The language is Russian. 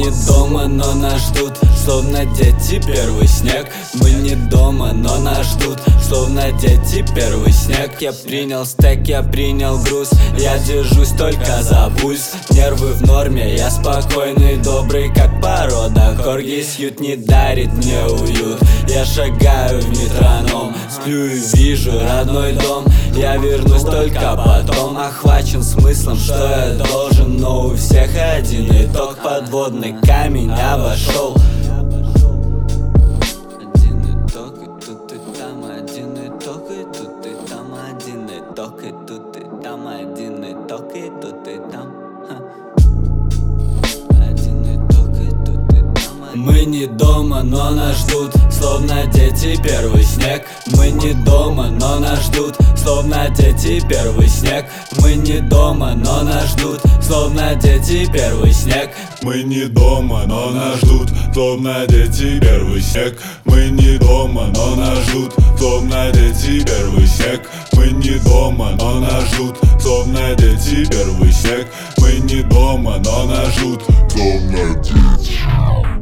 не дома, но нас ждут, словно дети первый снег. Мы не дома, но нас ждут, словно дети первый снег. Я принял стек, я принял груз, я держусь только за пульс. Нервы в норме, я спокойный, добрый, как порода корги. Сьют не дарит мне уют, я шагаю в метроном. Сплю и вижу родной дом, я вернусь только потом. Охвачен смыслом, что я должен, но у всех один итог. Подводный камень обошел. Один итог, и тут и там один итог, и тут и там один итог, и тут и там один итог, и тут и там. Мы не дома, но нас ждут, словно дети первый снег. Мы не дома, но нас ждут, словно дети первый снег. Мы не дома, но нас ждут, словно дети первый снег. Мы не дома, но нас ждут, словно дети первый снег. Мы не дома, но нас ждут, словно дети первый снег. Мы не дома, но нас ждут, словно дети первый снег. Мы не дома, но нас ждут, словно дети.